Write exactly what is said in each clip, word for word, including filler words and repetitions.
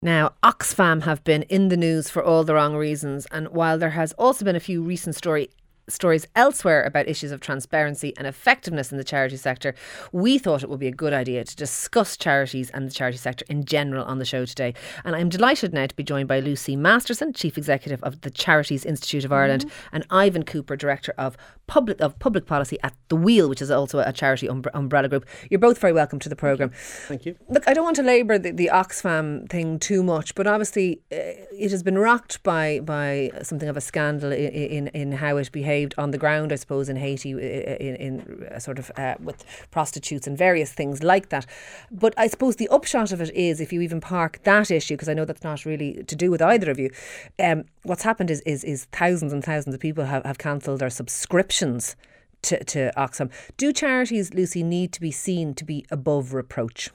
Now, Oxfam have been in the news for all the wrong reasons, and while there has also been a few recent story stories elsewhere about issues of transparency and effectiveness in the charity sector, we thought it would be a good idea to discuss charities and the charity sector in general on the show today. And I'm delighted now to be joined by Lucy Masterson, Chief Executive of the Charities Institute of Ireland, mm-hmm. and Ivan Cooper, Director of Public of Public Policy at The Wheel, which is also a charity umbre- umbrella group. You're both very welcome to the programme. Thank you. Look, I don't want to labour the, the Oxfam thing too much, but obviously uh, it has been rocked by by something of a scandal in, in, in how it behaved on the ground, I suppose, in Haiti, in, in uh, sort of uh, with prostitutes and various things like that. But I suppose the upshot of it is, if you even park that issue, because I know that's not really to do with either of you, um, what's happened is, is is thousands and thousands of people have, have cancelled their subscriptions to, to Oxfam. Do charities, Lucy, need to be seen to be above reproach?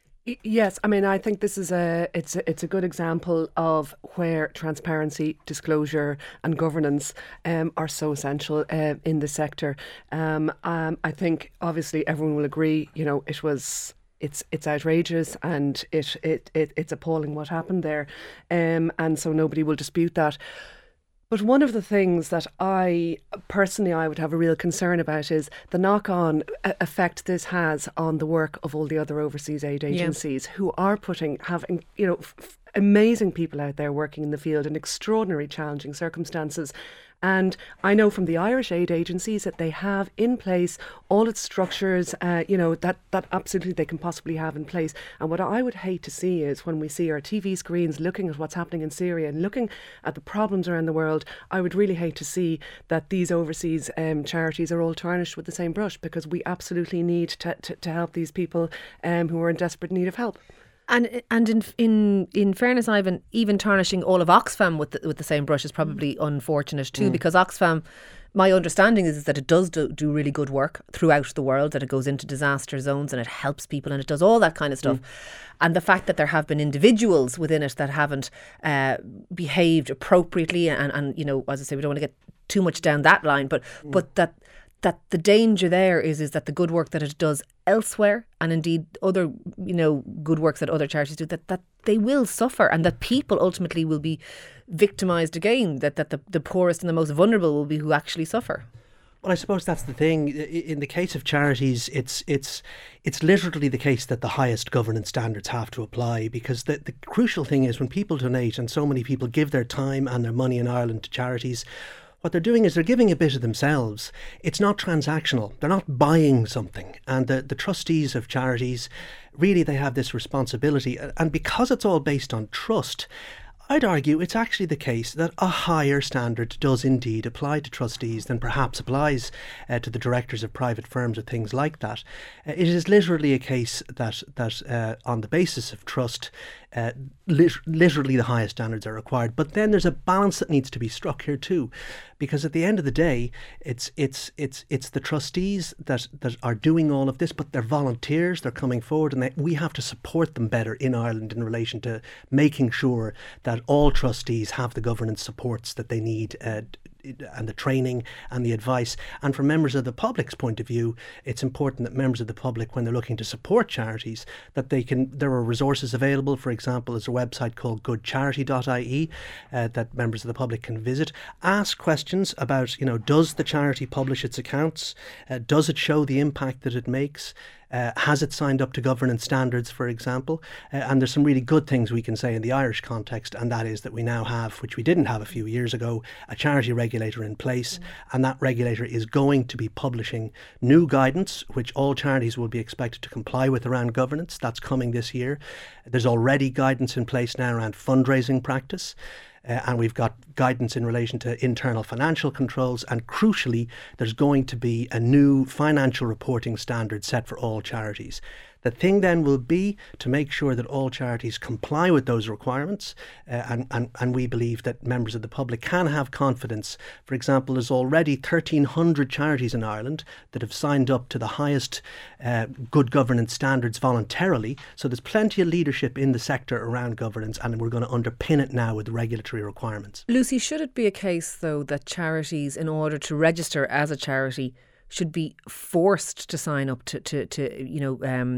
Yes, I mean, I think this is a it's a, it's a good example of where transparency, disclosure and governance um, are so essential uh, in the sector. Um, um, I think obviously everyone will agree, you know, it was it's it's outrageous and it, it, it it's appalling what happened there. Um, and so nobody will dispute that. But one of the things that I personally I would have a real concern about is the knock-on effect this has on the work of all the other overseas aid agencies, yeah. who are putting having you know f- amazing people out there working in the field in extraordinary challenging circumstances. And I know from the Irish aid agencies that they have in place all its structures, uh, you know, that, that absolutely they can possibly have in place. And what I would hate to see is when we see our T V screens looking at what's happening in Syria and looking at the problems around the world, I would really hate to see that these overseas um, charities are all tarnished with the same brush, because we absolutely need to, to, to help these people um, who are in desperate need of help. And and in in in fairness, Ivan, even tarnishing all of Oxfam with the, with the same brush is probably unfortunate too, mm. because Oxfam, my understanding is, is that it does do, do really good work throughout the world, that it goes into disaster zones and it helps people and it does all that kind of stuff. Mm. And the fact that there have been individuals within it that haven't uh, behaved appropriately and, and, you know, as I say, we don't want to get too much down that line, but mm. but that that the danger there is is that the good work that it does elsewhere, and indeed other, you know, good works that other charities do, that, that they will suffer, and that people ultimately will be victimised again, that, that the, the poorest and the most vulnerable will be who actually suffer. Well, I suppose that's the thing. In the case of charities, it's it's it's literally the case that the highest governance standards have to apply, because the, the crucial thing is when people donate, and so many people give their time and their money in Ireland to charities, what they're doing is they're giving a bit of themselves. It's not transactional. They're not buying something. And the, the trustees of charities, really, they have this responsibility. And because it's all based on trust, I'd argue it's actually the case that a higher standard does indeed apply to trustees than perhaps applies uh, to the directors of private firms or things like that. Uh, it is literally a case that that uh, on the basis of trust, uh, lit- literally the highest standards are required. But then there's a balance that needs to be struck here too, because at the end of the day, it's it's it's it's the trustees that that are doing all of this, but they're volunteers. They're coming forward, and they, we have to support them better in Ireland in relation to making sure that all trustees have the governance supports that they need, uh, and the training and the advice. And from members of the public's point of view, it's important that members of the public, when they're looking to support charities, that they can, there are resources available. For example, there's a website called good charity dot I E uh, that members of the public can visit. Ask questions about, you know, does the charity publish its accounts? Uh, does it show the impact that it makes? Uh, has it signed up to governance standards, for example? Uh, and there's some really good things we can say in the Irish context, and that is that we now have, which we didn't have a few years ago, a charity regulator in place, mm. and that regulator is going to be publishing new guidance, which all charities will be expected to comply with around governance. That's coming this year. There's already guidance in place now around fundraising practice. Uh, and we've got guidance in relation to internal financial controls, and crucially, there's going to be a new financial reporting standard set for all charities. The thing then will be to make sure that all charities comply with those requirements, uh, and, and, and we believe that members of the public can have confidence. For example, there's already thirteen hundred charities in Ireland that have signed up to the highest uh, good governance standards voluntarily, so there's plenty of leadership in the sector around governance, and we're going to underpin it now with regulatory requirements. Lucy, should it be a case, though, that charities, in order to register as a charity, should be forced to sign up to, to, to you know, um,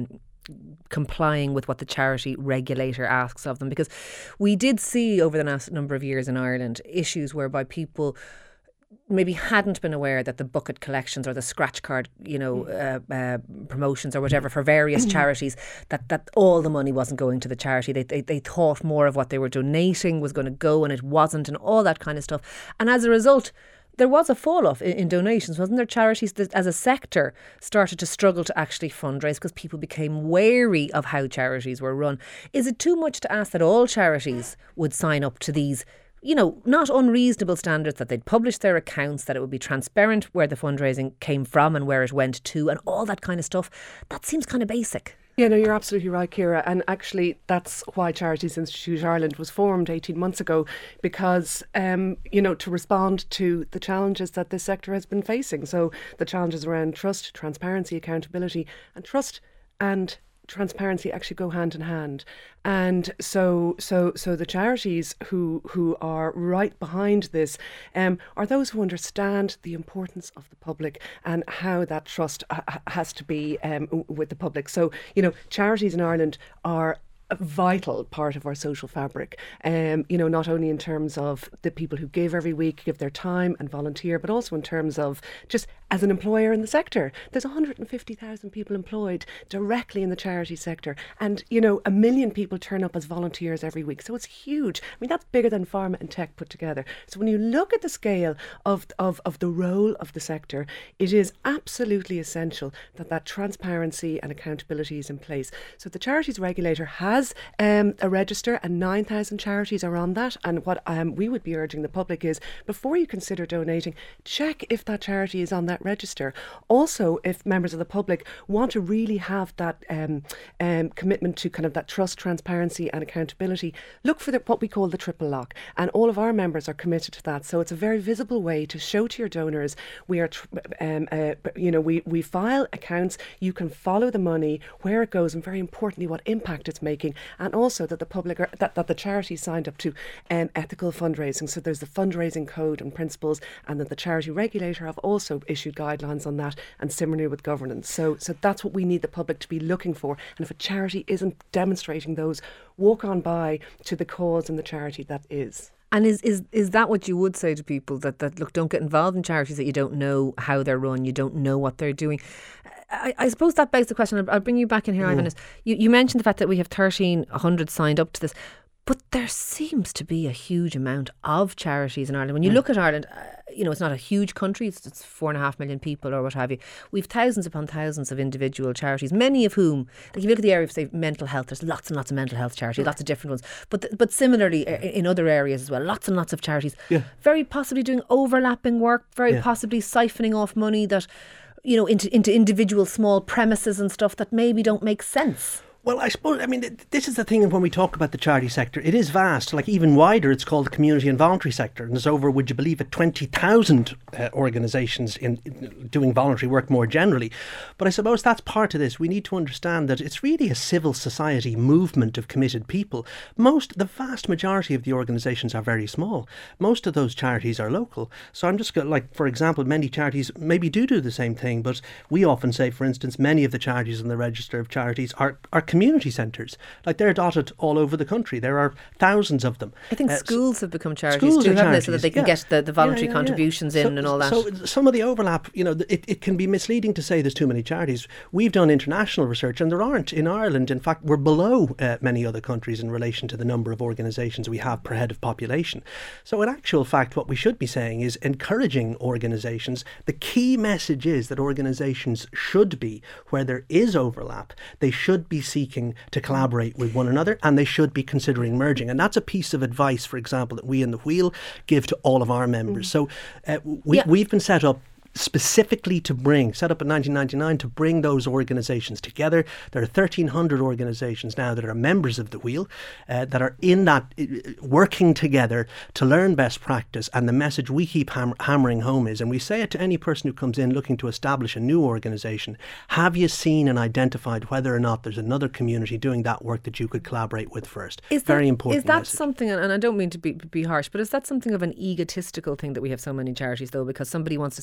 complying with what the charity regulator asks of them? Because we did see over the last number of years in Ireland issues whereby people maybe hadn't been aware that the bucket collections or the scratch card, you know, uh, uh, promotions or whatever for various charities, that, that all the money wasn't going to the charity. They, they they thought more of what they were donating was going to go, and it wasn't, and all that kind of stuff. And as a result, there was a fall off in, in donations, wasn't there? Charities that, as a sector, started to struggle to actually fundraise because people became wary of how charities were run. Is it too much to ask that all charities would sign up to these, you know, not unreasonable standards, that they'd publish their accounts, that it would be transparent where the fundraising came from and where it went to, and all that kind of stuff? That seems kind of basic. Yeah, no, you're absolutely right, Ciara. And actually, that's why Charities Institute Ireland was formed eighteen months ago, because, um, you know, to respond to the challenges that this sector has been facing. So the challenges around trust, transparency, accountability, and trust and transparency actually go hand in hand. And so so so the charities who who are right behind this um, are those who understand the importance of the public and how that trust ha- has to be um, with the public. So, you know, charities in Ireland are a vital part of our social fabric, um, you know, not only in terms of the people who give every week, give their time and volunteer, but also in terms of just as an employer in the sector. There's one hundred fifty thousand people employed directly in the charity sector, and, you know, a million people turn up as volunteers every week. So it's huge. I mean, that's bigger than pharma and tech put together. So when you look at the scale of, of, of the role of the sector, it is absolutely essential that that transparency and accountability is in place. So the charities regulator has has um, a register, and nine thousand charities are on that. And what um, we would be urging the public is, before you consider donating, check if that charity is on that register. Also, if members of the public want to really have that um, um, commitment to kind of that trust, transparency and accountability, look for the, what we call the triple lock. And all of our members are committed to that. So it's a very visible way to show to your donors, we are, tr- um, uh, you know, we, we file accounts, you can follow the money, where it goes, and very importantly, what impact it's making. And also that the public are, that, that the charity signed up to um, ethical fundraising. So there's the fundraising code and principles, and that the charity regulator have also issued guidelines on that, and similarly with governance. So so that's what we need the public to be looking for. And if a charity isn't demonstrating those, walk on by to the cause and the charity that is. And is, is is that what you would say to people, that, that look, don't get involved in charities that you don't know how they're run, you don't know what they're doing? I, I suppose that begs the question. I'll, I'll bring you back in here, mm. Ivan. Is you, you mentioned the fact that we have thirteen hundred signed up to this, but there seems to be a huge amount of charities in Ireland. When you mm. look at Ireland, uh, you know, it's not a huge country, it's, it's four and a half million people or what have you. We've thousands upon thousands of individual charities, many of whom, like if you look at the area of, say, mental health, there's lots and lots of mental health charities, yeah. lots of different ones. But th- but similarly, uh, in other areas as well, lots and lots of charities, yeah. very possibly doing overlapping work, very yeah. possibly siphoning off money that, you know, into into individual small premises and stuff that maybe don't make sense. Well, I suppose, I mean, this is the thing when we talk about the charity sector. It is vast. Like, even wider, it's called the community and voluntary sector. And there's over, would you believe it, twenty thousand uh, organisations in, in doing voluntary work more generally. But I suppose that's part of this. We need to understand that it's really a civil society movement of committed people. Most, the vast majority of the organisations are very small. Most of those charities are local. So I'm just going, like, for example, many charities maybe do do the same thing. But we often say, for instance, many of the charities on the register of charities are, are community centres. Like, they're dotted all over the country. There are thousands of them. I think uh, schools have become charities too, haven't they, so that they can yeah. get the, the voluntary yeah, yeah, contributions yeah. in so, and all that. So some of the overlap, you know, it, it can be misleading to say there's too many charities. We've done international research and there aren't. In Ireland, in fact, we're below uh, many other countries in relation to the number of organisations we have per head of population. So in actual fact, what we should be saying is encouraging organisations. The key message is that organisations should be, where there is overlap, they should be seeking to collaborate with one another, and they should be considering merging. And that's a piece of advice, for example, that we in the Wheel give to all of our members. Mm. So uh, we, yeah. we've been set up specifically to bring, set up in nineteen ninety-nine to bring those organisations together. There are thirteen hundred organisations now that are members of the Wheel, uh, that are in that, uh, working together to learn best practice. And the message we keep ham- hammering home is, and we say it to any person who comes in looking to establish a new organisation, have you seen and identified whether or not there's another community doing that work that you could collaborate with first? Is Very that, important Is that message. something, and I don't mean to be, be harsh, but is that something of an egotistical thing that we have so many charities, though, because somebody wants to set up a charity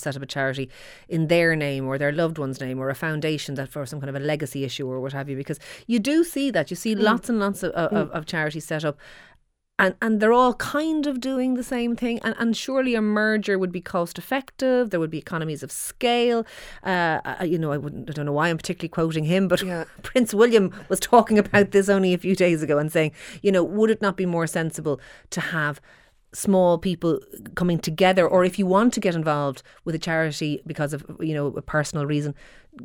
charity in their name or their loved one's name, or a foundation that for some kind of a legacy issue or what have you, because you do see that. You see mm. lots and lots of, of, mm. of charities set up. And and they're all kind of doing the same thing. And, and surely a merger would be cost effective. There would be economies of scale. Uh, you know, I wouldn't. I don't know why I'm particularly quoting him, but yeah. Prince William was talking about this only a few days ago and saying, you know, would it not be more sensible to have small people coming together, or if you want to get involved with a charity because of, you know, a personal reason,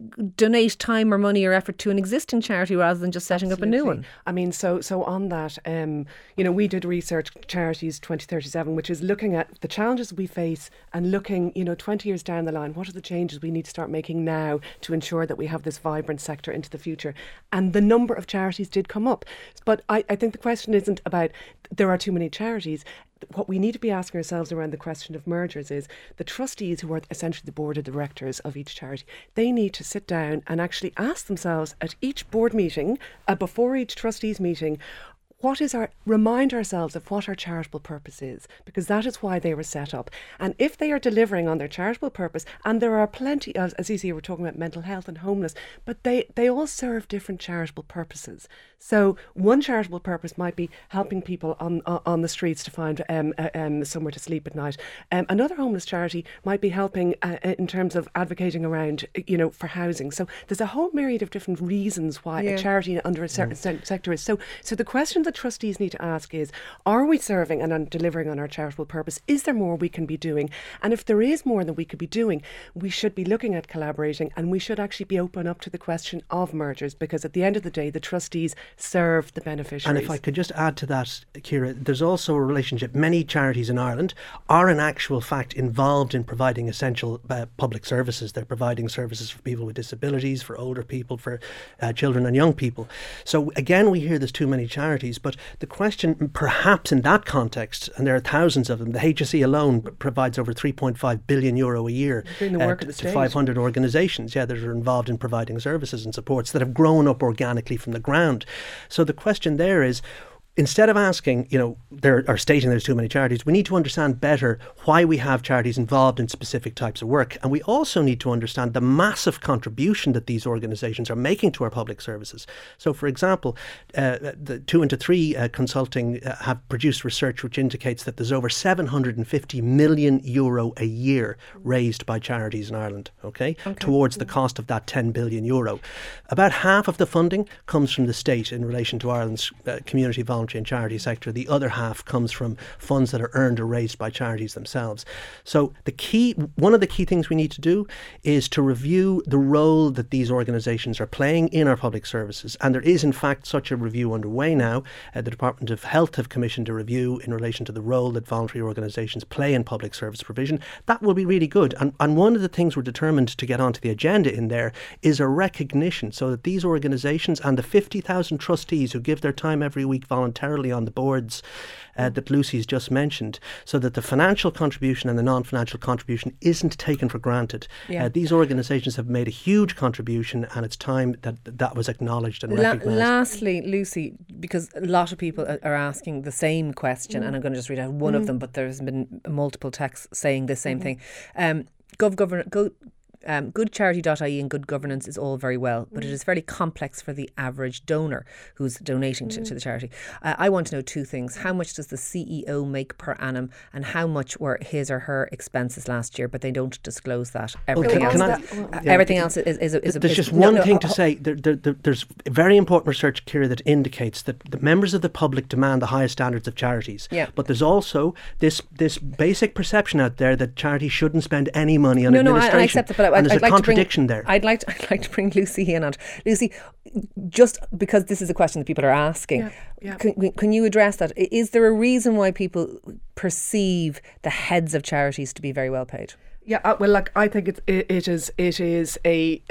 donate time or money or effort to an existing charity rather than just setting Absolutely. Up a new one. I mean, so so on that, um, you know, we did research Charities twenty thirty-seven, which is looking at the challenges we face and looking, you know, twenty years down the line, what are the changes we need to start making now to ensure that we have this vibrant sector into the future? And the number of charities did come up. But I, I think the question isn't about there are too many charities. What we need to be asking ourselves around the question of mergers is the trustees, who are essentially the board of directors of each charity, they need to sit down and actually ask themselves at each board meeting, uh, before each trustees meeting, what is our, remind ourselves of what our charitable purpose is, because that is why they were set up. And if they are delivering on their charitable purpose, and there are plenty of, as you see, we're talking about mental health and homeless, but they, they all serve different charitable purposes. So one charitable purpose might be helping people on on the streets to find um, uh, um, somewhere to sleep at night. Um, another homeless charity might be helping uh, in terms of advocating around, you know, for housing. So there's a whole myriad of different reasons why yeah. a charity under a certain mm. sector is. So, so the question that trustees need to ask is, are we serving and on delivering on our charitable purpose? Is there more we can be doing? And if there is more than we could be doing, we should be looking at collaborating, and we should actually be open up to the question of mergers, because at the end of the day, the trustees serve the beneficiaries. And if I could just add to that, Ciara, there's also a relationship. Many charities in Ireland are in actual fact involved in providing essential uh, public services. They're providing services for people with disabilities, for older people, for uh, children and young people. So again, we hear there's too many charities, but the question perhaps in that context, and there are thousands of them, the H S E alone provides over three point five billion euro a year uh, to, to five hundred organisations yeah, that are involved in providing services and supports that have grown up organically from the ground. So the question there is, instead of asking, you know, there are stating there's too many charities, we need to understand better why we have charities involved in specific types of work. And we also need to understand the massive contribution that these organisations are making to our public services. So, for example, uh, the Two into Three uh, Consulting uh, have produced research which indicates that there's over seven hundred fifty million euro a year raised by charities in Ireland, okay, okay. towards the cost of that ten billion euro. About half of the funding comes from the state in relation to Ireland's uh, community voluntary and charity sector. The other half comes from funds that are earned or raised by charities themselves. So the key, one of the key things we need to do is to review the role that these organisations are playing in our public services. And there is in fact such a review underway now. Uh, the Department of Health have commissioned a review in relation to the role that voluntary organisations play in public service provision. That will be really good. And, and one of the things we're determined to get onto the agenda in there is a recognition, so that these organisations and the fifty thousand trustees who give their time every week voluntarily on the boards uh, that Lucy's just mentioned, so that the financial contribution and the non-financial contribution isn't taken for granted. Yeah. Uh, these organisations have made a huge contribution, and it's time that that was acknowledged and La- recognised. Lastly, Lucy, because a lot of people are asking the same question, mm. and I'm going to just read out one mm. of them, but there's been multiple texts saying the same mm-hmm. thing. Um, Gov govern go. Um, good charity dot I E and good governance is all very well, but mm. it is very complex for the average donor who's donating mm. to, to the charity. Uh, I want to know two things. How much does the C E O make per annum, and how much were his or her expenses last year? But they don't disclose that. Everything okay, else, I, uh, yeah, everything else is, is, is, is There's is, just no, one no, thing no, to say. There, there, there, there's very important research, Ciara, that indicates that the members of the public demand the highest standards of charities. Yeah. But there's also this this basic perception out there that charities shouldn't spend any money on no, administration. No, I, I accept it, but I, and there's I'd a like contradiction to bring, there. I'd like to, I'd like to bring Lucy in on it. Lucy, just because this is a question that people are asking, yeah, yeah. Can, can you address that? Is there a reason why people perceive the heads of charities to be very well paid? Yeah, uh, well, like I think it, it, it is it is a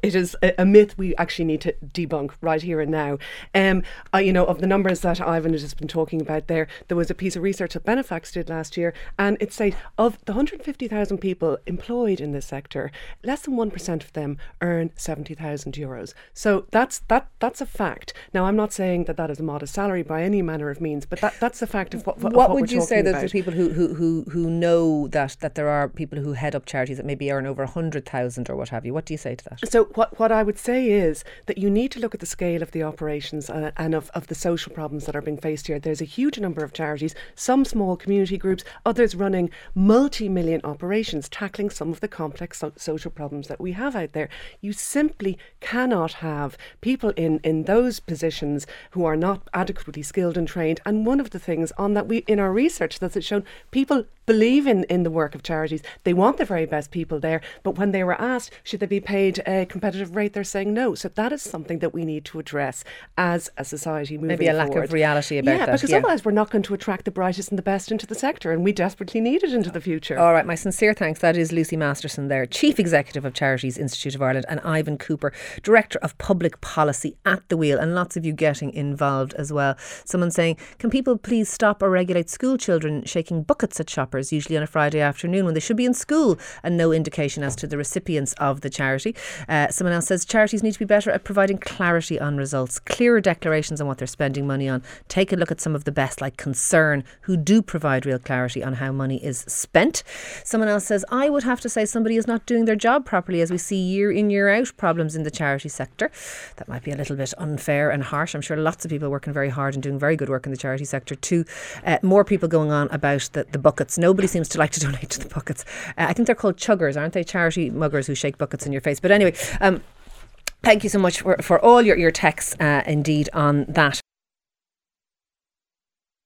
it is a, a myth we actually need to debunk right here and now. Um, uh, you know, of the numbers that Ivan has just been talking about there, there was a piece of research that Benefax did last year, and it said of the one hundred fifty thousand people employed in this sector, less than one percent of them earn seventy thousand euros. So that's that that's a fact. Now, I'm not saying that that is a modest salary by any manner of means, but that, that's the fact of what, what, what of what would we're you say talking that about. the people who, who, who, who know that, that there are people who head up charities that maybe earn over one hundred thousand or what have you? What do you say to that? So what, what I would say is that you need to look at the scale of the operations and, and of, of the social problems that are being faced here. There's a huge number of charities, some small community groups, others running multi-million operations, tackling some of the complex so- social problems that we have out there. You simply cannot have people in, in those positions who are not adequately skilled and trained. And one of the things on that we in our research that's shown, people believe in, in the work of charities. They want the very best people there, but when they were asked should they be paid a competitive rate, they're saying no. So that is something that we need to address as a society moving forward. Maybe a lack forward. of reality about yeah, that. Because yeah, otherwise we're not going to attract the brightest and the best into the sector, and we desperately need it into the future. All right, my sincere thanks. That is Lucy Masterson there, Chief Executive of Charities Institute of Ireland, and Ivan Cooper, Director of Public Policy at the wheel, and lots of you getting involved as well. Someone saying, can people please stop or regulate school children shaking buckets at shoppers, usually on a Friday afternoon when they should be in school, and no indication as to the recipients of the charity. Uh, someone else says charities need to be better at providing clarity on results, clearer declarations on what they're spending money on. Take a look at some of the best, like Concern, who do provide real clarity on how money is spent. Someone else says, I would have to say somebody is not doing their job properly, as we see year in, year out problems in the charity sector. That might be a little bit unfair and harsh. I'm sure lots of people working very hard and doing very good work in the charity sector too. Uh, more people going on about the, the buckets. Nobody seems to like to donate to the buckets. Uh, I think they're called chuggers, aren't they? Charity muggers who shake buckets in your face. But anyway, um, thank you so much for, for all your, your texts uh, indeed on that.